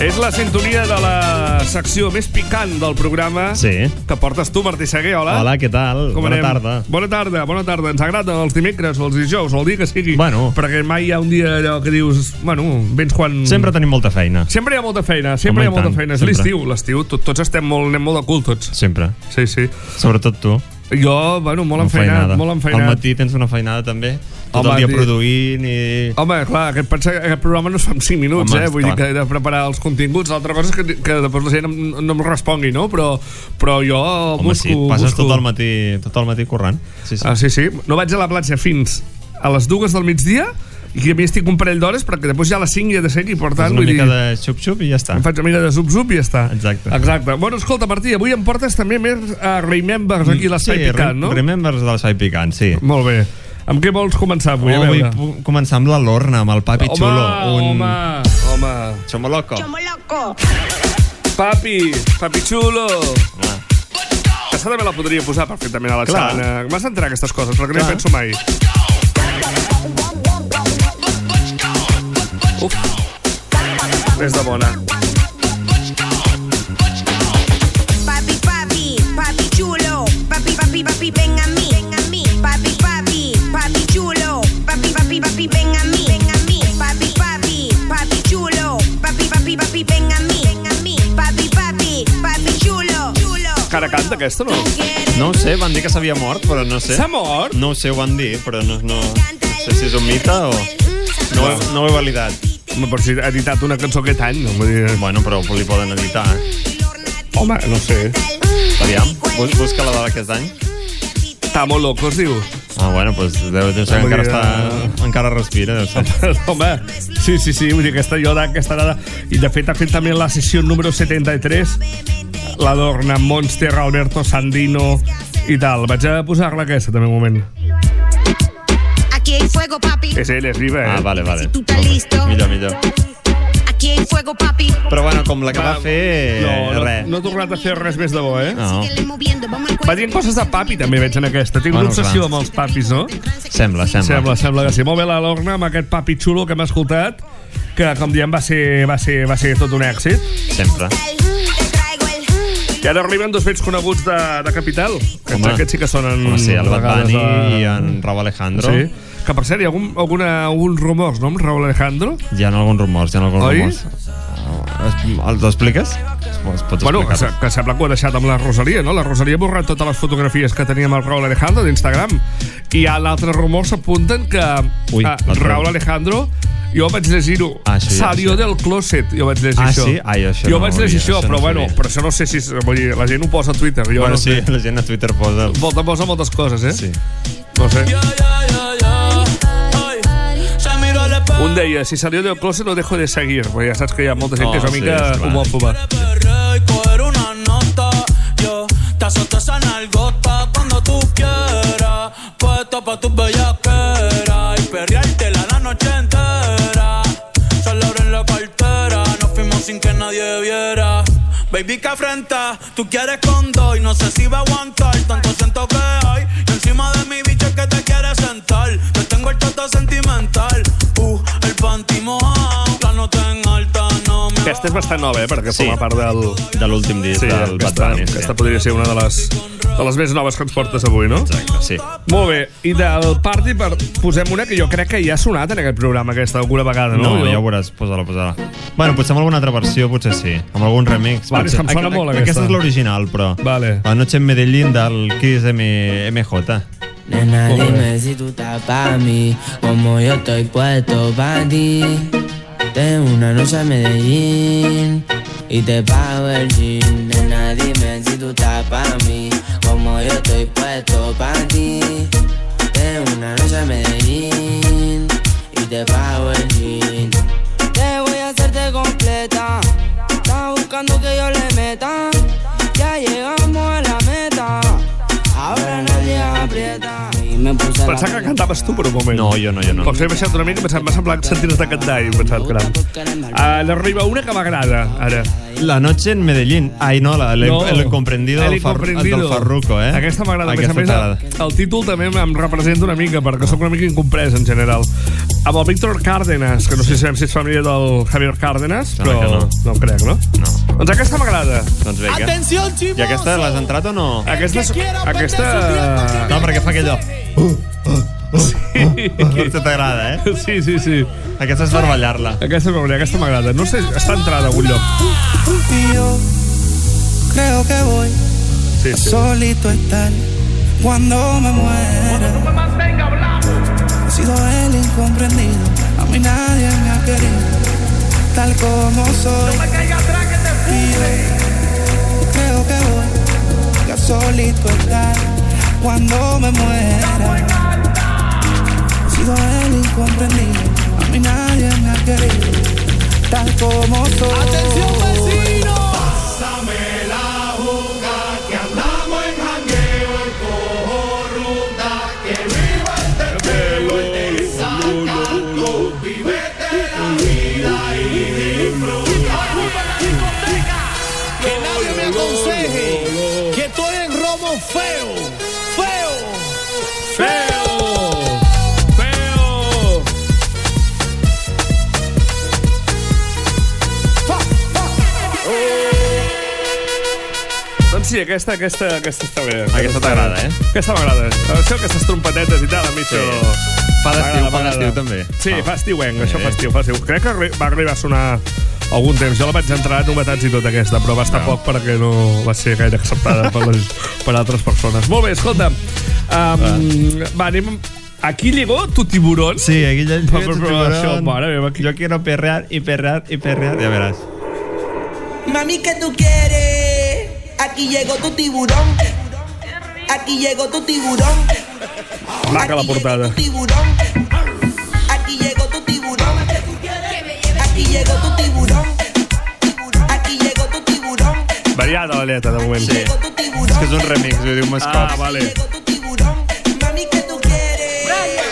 És la sintonia de la secció més picant del programa que portes tu, Martí Seguer. Hola. Hola, què tal? Bona tarda. Bona tarda. Ens agraden els dimecres o els dijous o el dia que sigui. Bueno. Perquè mai hi ha un dia allò que dius... Bueno, vens quan... Sempre tenim molta feina. Sempre hi ha molta feina. És l'estiu. Tots anem molt de cul, tots. Sempre. Sí. Sobretot tu. Jo, bueno, molt enfeinat. Al matí tens una feinada també. Tot el dia produint i... Home, clar, aquest programa no es fa en 5 minuts, vull dir que he de preparar els continguts. L'altra cosa és que després la gent no em respongui, no? Però jo busco... Home, passes tot el matí currant. Sí. Sí. No vaig a la platja fins a les 2 del migdia i a mi estic un parell d'hores perquè després ja a les 5 hi ha de ser i per tant... Fas una mica de xup-xup i ja està. Em faig una mica de xup-xup i ja està. Exacte. Bueno, escolta, Martí, avui em portes també més Remembers aquí a l'Espai Picant, no? Sí, Remembers de l'Espai Picant, sí. Molt bé. Amb què vols començar avui? Vull començar amb la Lorna, amb el Papi Chulo. Home. Chomo loco. Papi Chulo. Aquesta també la podria posar perfectament a la xana. M'has d'entrar aquestes coses, perquè no hi penso mai. Uf. És de bona. Papi Chulo. Papi, ven a mí. Papi chulo, papi, ven a mí. Papi chulo, papi, ven a mí. Papi chulo. Cara canta aquesta, no? No ho sé, van dir que s'havia mort, però no sé. S'ha mort? No ho sé, ho van dir, però no sé si és un mite o... No ho he validat. Home, però si ha editat una cançó aquest any, no vull dir... Bueno, però li poden editar. Home, no sé. Aviam, busca la d'aquest any. Està molt loco, es diu. Bueno, doncs deu ser que encara respira, deu ser. Home, sí, vull dir, aquesta dada. I de fet ha fet també la sessió número 73, la Lorna, Monster, Alberto Sandino i tal. Vaig a posar-la aquesta també un moment. Aquí hay fuego, papi. És ell, és viva, Vale. Si tu estás listo. Millor. Aquí hay fuego, papi. Però bueno, com la que va fer... res. No ha tornat a fer res més de bo, No. Va dient coses de papi, també veig en aquesta. Tinc una obsessió amb els papis, no? Sembla que sí. Molt bé la Lorna amb aquest Papi Chulo que hem escoltat, que, com diem, va ser tot un èxit. Sempre. I ara arriben dos vells coneguts de Capital. Aquests sí que sonen... Home, sí, el Bad Bunny i en Raúl Alejandro. Sí. Que, per cert, hi ha alguns rumors, no, amb Raúl Alejandro? Hi ha alguns rumors. Oi? Els expliques? Bueno, que sembla que ho ha deixat amb la Rosalia, no? La Rosalia ha borrat totes les fotografies que tenia amb el Raúl Alejandro d'Instagram. I hi ha altres rumors que apunten que Raúl Alejandro, jo vaig llegir-ho, salió del closet, jo vaig llegir això. Sí? Això jo vaig llegir això, però bueno, però això no sé si... Vull dir, la gent ho posa a Twitter. Bueno, sí, la gent a Twitter posa... Posa moltes coses, Sí. No sé. Un deia, si salió del closet no dejo de seguir, perquè ja saps que hi ha molta gent que és una mica homòfoba. Te azoto esa nalgota cuando tú quieras, puesto pa' tus bellaqueras y perreártela la noche entera. Solo abren la cartera, nos fuimos sin que nadie viera. Baby, que afrenta, tú quieres con dos y no sé si va a aguantar tanto siento que hay. Y encima de mi bicho es que te quieres sentar. Te tengo el toto sentimental, el panty mojado, la nota en alta, no me... Aquesta és bastant nova, perquè forma part de l'últim disc del Bad Bunny. Aquesta podria ser una de les més noves que ens portes avui, no? Exacte, sí. Molt bé, i del Party posem una que jo crec que ja ha sonat en aquest programa aquesta alguna vegada, no? No, ja ho veuràs, posa-la. Bueno, potser amb alguna altra versió, potser sí. Amb algun remix. Vale, és que em sona molt aquesta. Aquesta és l'original, però... Vale. La noche en Medellín del Kiss MJ. Nena, dime si tú estás pa' mí, como yo estoy puesto pa' ti. Tengo una noche en Medellín y te pago el jean. Nena, dime si tú estás pa' mí, como yo estoy puesto pa' ti. Tengo una noche en Medellín y te pago el jean. Te voy a hacerte completa, estás buscando que yo le meta. Ya llegamos a la meta, ahora nadie aprieta y me puse Pensava que cantaves tu per un moment. No, jo no. Com s'he baixat una mica, m'ha semblat sentir-te cantar i he pensat, caram. N'arriba una que m'agrada, ara. La noche en Medellín. Ai, no, el incomprendido del Farruko, eh? Aquesta m'agrada. Aquesta A més, el títol també em representa una mica, perquè sóc una mica incomprès, en general. Amb el Víctor Cárdenas, que no sé si és família del Javier Cárdenas, però no crec, no? No. Doncs aquesta m'agrada. Doncs vinga. Atenció, I aquesta l'has entrat o no? Aquesta... No, perquè fa aquello. Sí. Aquesta t'agrada, eh? Sí. Aquesta és per ballar-la. Aquesta m'agrada. No sé, està entrada a algun lloc. Y yo creo que voy Sí. solito a estar cuando me muera. He sido el incomprendido, a mí nadie me ha querido tal como soy. Y yo creo que voy solito a estar cuando me muera. He sido el incomprendido, a mí nadie me ha querido tal como soy. ¡Atención, vecino! Pásame la juga, que andamos en jangueo, en cojo ruta, que viva el teteo, el desacato, vívete la vida y disfruta. Que nadie me aconseje que estoy en romo feo. Doncs sí, aquesta està bé. Aquesta t'agrada, eh? Aquesta m'agrada. Això, aquestes trompetetes i tal, a mi això... Fa d'estiu també. Sí, fa estiuenc, això fa estiu. Crec que va arribar a sonar algun temps. Jo la vaig entrar a novetats i tot aquesta, però va estar poc perquè no va ser gaire acceptada per altres persones. Molt bé, escolta. Va, anem... Aquí llegó tu tiburón. Sí, aquí llegó tu tiburón. Això, mare meva. Yo quiero perrear y perrear y perrear. Ya verás. Mami, ¿qué tú quieres? Aquí llegó tu tiburón. Aquí llegó tu tiburón. Maca la portada. Aquí llegó tu tiburón. Aquí llegó tu tiburón. Aquí llegó tu tiburón. Variada la lletra, de moment. Sí. És que és un remix, ho diu més cops. Vale. Mami, ¿qué tú quieres?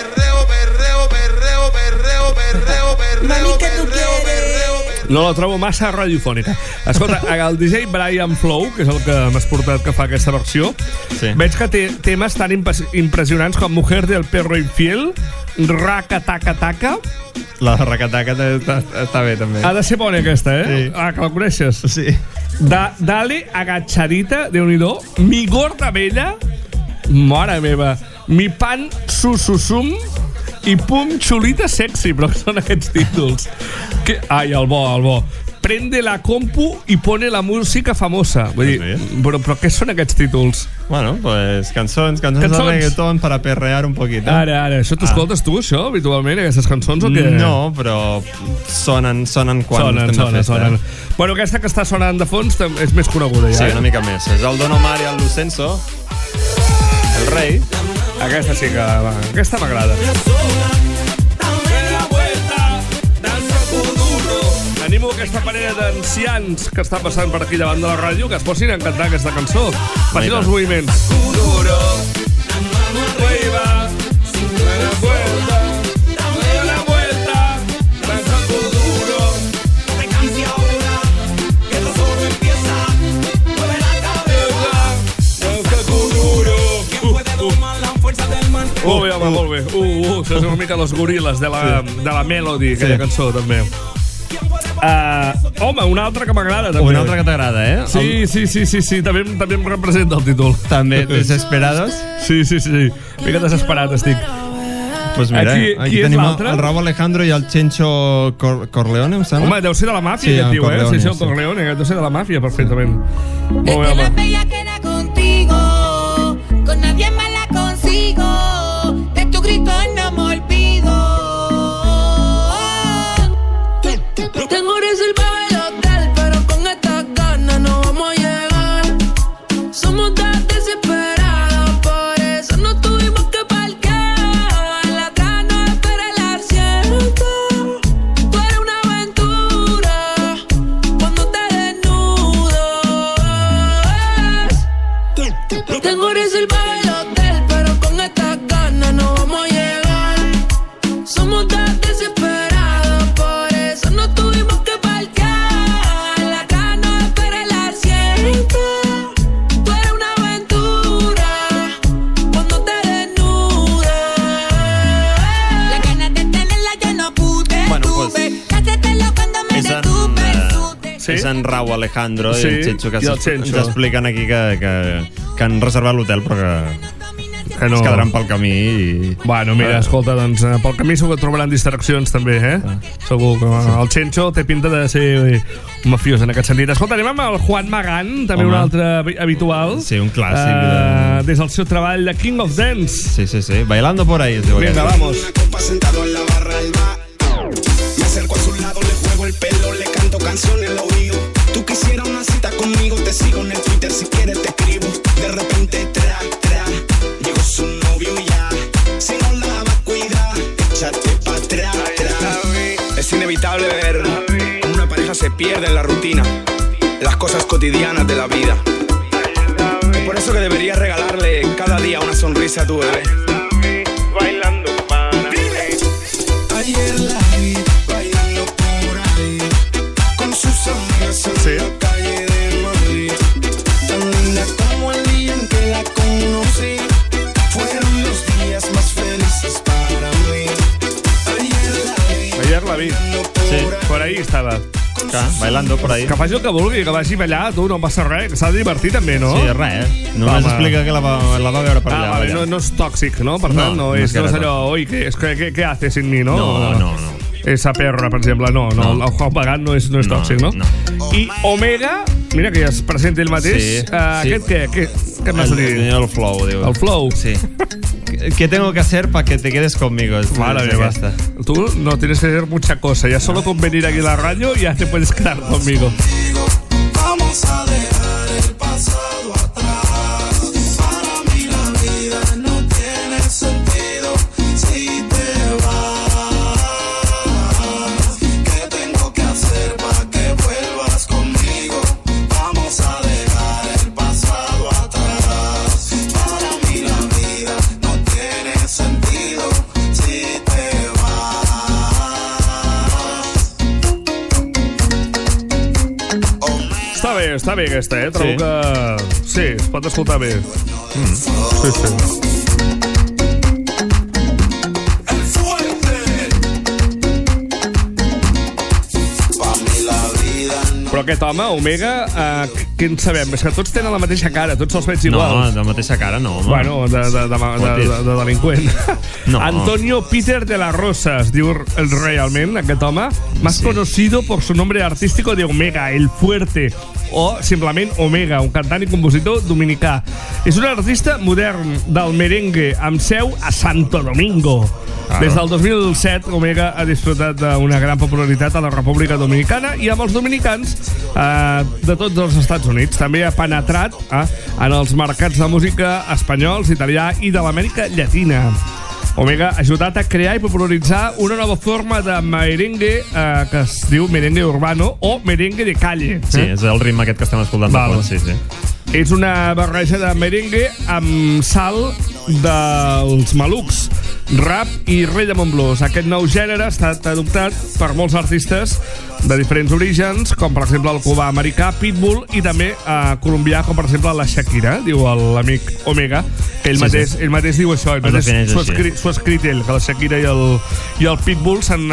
Mami, ¿qué tú quieres? No la trobo massa radiofònica. Escolta, el DJ Brian Flow, que és el que m'has portat que fa aquesta versió, sí. Veig que té temes tan impressionants com Mujer del Perro Infiel, Raka Taka Taka. La racataca està bé, també. Ha de ser bona aquesta, eh? Sí. Que la coneixes? Sí. Dale agachadita, Déu-n'hi-do, Mi gorda bella, mare meva, Mi pan sususum i Pum xulita sexy, però són aquests títols. Ai, el bo. Prende la compu i pone la música famosa. Vull dir, però què són aquests títols? Bueno, pues cançons de reggaeton per a perrear un poquit. Ara, això t'ho escoltes tu, això, habitualment, aquestes cançons, o què? No, però sonen quan estem de festa. Sonen. Bueno, aquesta que està sonant de fons és més coneguda, ja. Sí, una mica més. És el Don Omar i el Lucenzo, el rei. Aquesta sí que va. Aquesta m'agrada. Animo aquesta parella d'ancians que estan passant per aquí davant de la ràdio que es posin a cantar aquesta cançó. Facin els moviments. Duro, vuelva, la vuelta, danza tu duro. Te cambia ahora, que todo solo empieza. Mueve la cabeza, danza tu duro. ¿Quién puede domar la fuerza del man? Molt bé. Això és una mica los goriles de la Melody, aquella cançó, també. Home, una altra que m'agrada també. Una altra que t'agrada, eh? Sí, també em representa el títol. També, Desesperados? Sí. Mica desesperat estic. Pues mira, aquí tenim el Rauw Alejandro i el Chencho Corleone, em sembla. Home, deu ser de la màfia, aquest tio, eh? Sí, el Corleone, deu ser de la màfia, perfectament. Molt bé, home. La bella queda contigo, con nadie más la consigo, de tu grito no me olvido. Tengo reservado el hotel, pero con estas ganas no vamos a llegar. Somos tan desesperados, por eso no tuvimos que parquear. La atrás no espera el asiento. Tú eres una aventura cuando te desnudas. Tengo reservado el hotel, pero con és en Rau Alejandro i el Chencho, que ens expliquen aquí que han reservat l'hotel, però que no. Es quedaran pel camí i... Bueno, mira, escolta, doncs pel camí segur que trobaran distraccions també, segur que el Chencho té pinta de ser un mafiós en aquest sentit. Escolta, anem amb el Juan Magán, també un altre habitual. Sí, un clàssic. Des del seu treball de King of Dance. Sí, bailando por ahí. Venga, vamos. Me acerco a su lado, le juego el pelo, le canto canciones al oído. Tú quisieras una cita conmigo, te sigo en el Twitter, si quieres te escribo. De repente, llegó su novio y ya, si no la va a cuidar, échate pa' atrás. Es inevitable ver cómo una pareja se pierde en la rutina, las cosas cotidianas de la vida. Y por eso que deberías regalarle cada día una sonrisa a tu bebé. Bailando para mí. Ayer la vi bailando por ahí con sus amigas en la calle de Madrid. Tan linda como el día en que la conocí. Fueron los días más felices para mí. Ayer la vi. Sí, por ahí estava. Bailando por ahí. Que faci el que vulgui, que vagi a ballar, tu, no passa res, que s'ha de divertir també, no? Sí, res, Només explica que la va veure per allà. Vale, no és tòxic, no? Per tant, no és allò, oi, què hace sin mi, no? No. Esa perra, per exemple, no. El Juan Magán no és tòxic, no? I Omega, mira que ja es presenta ell mateix. Aquest què m'has de dir? El flow, diu. El flow? Sí. ¿Qué tengo que hacer para que te quedes conmigo? Madre mía. Tú no tienes que hacer mucha cosa. Ya solo con venir aquí a la radio ya te puedes quedar conmigo. Vamos a dejar el pasado atrás. Para mí la vida no tiene sentido si te vas. ¿Qué tengo que hacer para que vuelvas conmigo? Vamos a dejar el pasado atrás. Para mí la vida no tiene sentido si te vas. Està bé aquesta, Trobo que... Sí, es pot escoltar bé. Sí. Però aquest home, Omega, què en sabem? És que tots tenen la mateixa cara, tots els veig iguals. No, de mateixa cara no, home. Bueno, de delinqüent. No. Antonio Peter de la Rosa, es diu realment, aquest home, más conocido por su nombre artístico de Omega, el Fuerte, o simplement Omega, un cantant i compositor dominicà. És un artista modern del merengue, amb seu a Santo Domingo. Des del 2007, Omega ha disfrutat d'una gran popularitat a la República Dominicana i amb els dominicans de tots els Estats Units. També ha penetrat en els mercats de música espanyols, italià i de l'Amèrica Llatina. Omega ha ajudat a crear i popularitzar una nova forma de merengue que es diu merengue urbano o merengue de calle. Sí, és el ritme aquest que estem escoltant de fons, sí. És una barreja de merengue amb salt dels malucs, rap i rhythm and blues. Aquest nou gènere ha estat adoptat per molts artistes de diferents orígens, com per exemple el cubà americà Pitbull i també colombià, com per exemple la Shakira, diu l'amic Omega, que ell mateix diu això, ell mateix s'ho ha escrit ell, que la Shakira i el Pitbull s'han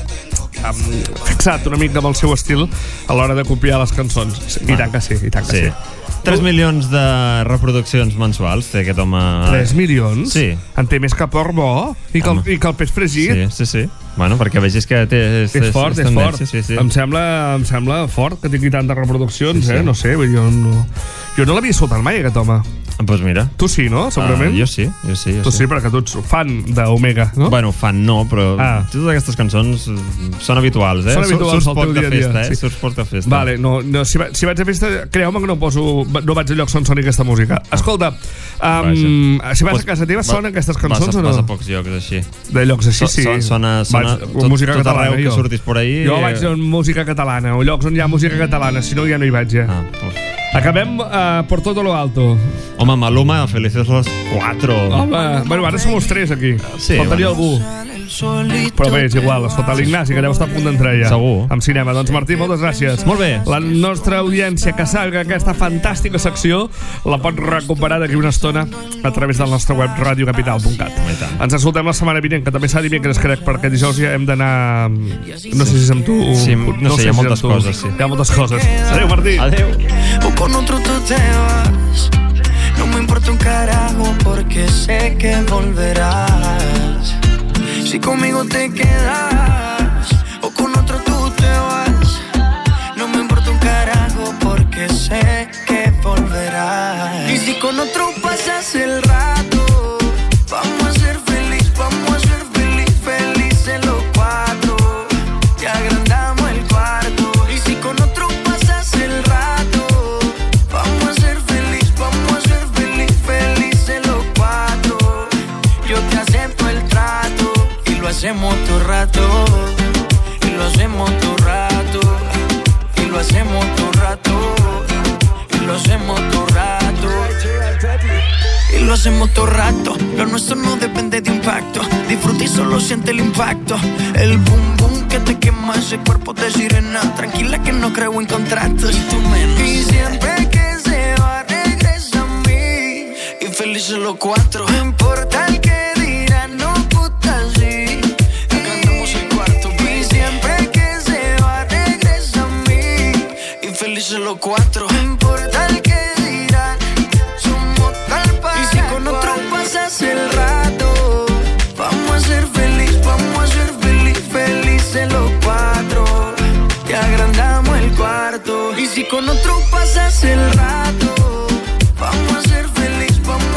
fixat una mica amb el seu estil a l'hora de copiar les cançons. I tant que sí. 3 milions de reproduccions mensuals té aquest home. 3 milions? Sí. En té més que Porc Bo i que el peix fregit. Sí. Bueno, perquè vegis que és fort. Sí. Em sembla fort que tingui tantes reproduccions, No sé, jo no l'havia escoltat mai, aquest home. Doncs mira. Tu sí, no? Segurament. Jo sí. Tu sí, perquè tu ets fan d'Omega, no? Bueno, fan no, però totes aquestes cançons són habituals, Són habituals al teu dia a dia. Surts poc de festa. Vale, no, si vaig a festa, creu-me que no vaig a lloc on soni aquesta música. Escolta, si vas a casa teva, sonen aquestes cançons o no? Vas a pocs llocs així. De llocs així, sí. Sona música tot catalana, arreu que surtis por ahí. Jo vaig a música catalana, o llocs on hi ha música catalana, si no ja no hi vaig ja. Acabem por todo lo alto. Home, Maluma, Felices los 4. Home, bueno, ara som els 3 aquí. Sí, faltaria algú. Però bé, és igual, es fot a l'Ignasi, que deu estar a punt d'entrar ja. Segur. Amb cinema. Doncs Martí, moltes gràcies. Molt bé. La nostra audiència que salga aquesta fantàstica secció la pot recuperar d'aquí una estona a través del nostre web radiocapital.cat. Ens escoltem la setmana vinent, que també serà dimecres, crec, perquè dijous ja hem d'anar... No sé si és amb tu... Sí, no sé, hi ha moltes coses, sí. Hi ha moltes coses. Adéu, Martí. Adéu. O con otro tú te vas. No me importa un carajo porque sé que volverás. Si conmigo te quedas o con otro tú te vas. No me importa un carajo porque sé que volverás. Y si con otro pasas el rato, vamos a ser feliz, vamos a ser felices los cuatro. Te agrandamos el cuarto. Y si con otro pasas el rato, vamos a ser felices los cuatro. Yo te acepto el trato y lo hacemos todo rato. Y lo hacemos todo rato. Y lo hacemos todo rato. Y lo hacemos todo rato. Y lo hacemos todo rato. Lo nuestro no depende de un pacto. Disfruta y solo siente el impacto. El boom boom que te quema ese cuerpo de sirena. Tranquila que no creo en contratos. Y tú menos. Y siempre que se va regresa a mí. Y felices los cuatro. No importa el que dirán, no puta así. Agrandamos el cuarto. Y siempre que se va regresa a mí. Y felices los cuatro. No importa el que dirán. Somos tal para. Y si con otro pasas el rato, vamos a ser felices los cuatro. Te agrandamos el cuarto. Y si con otro pasas el rato, vamos a ser felices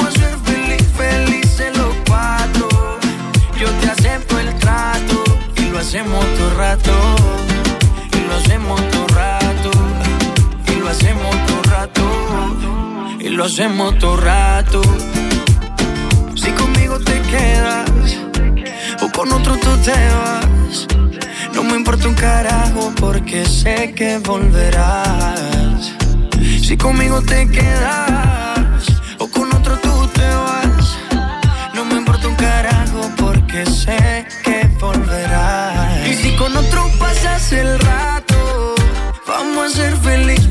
los cuatro. Yo te acepto el trato y lo hacemos todo rato. Y lo hacemos todo rato. Y lo hacemos todo rato. Y lo hacemos todo rato. Si conmigo te quedas o con otro tú te vas, no me importa un carajo porque sé que volverás. Si conmigo te quedas o con otro tú te vas, no me importa un carajo porque sé que volverás. Y si con otro pasas el rato, vamos a ser felices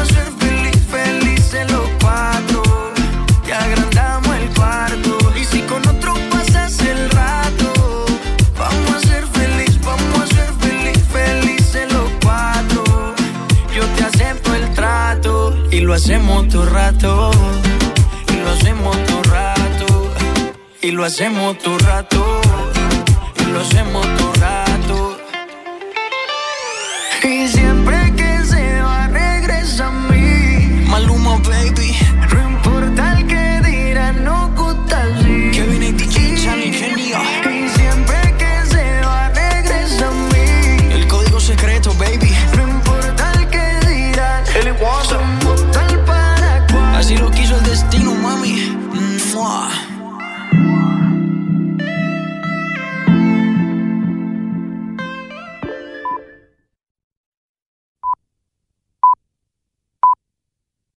los cuatro. Te agrandamos el cuarto. Y si con otro pasas el rato, vamos a ser felices los cuatro. Yo te acepto el trato y lo hacemos todo rato. Y lo hacemos todo rato. Y lo hacemos todo rato. Y lo hacemos todo rato. Y siempre que se va regresa a mí. Maluma, baby. No importa el que dirán, no gusta así. Kevin y DJ Channel, genio. Y siempre que se va regresa a mí. El código secreto, baby. No importa el que dirán, somos tal para cual. Así lo quiso el destino, mami. Mua.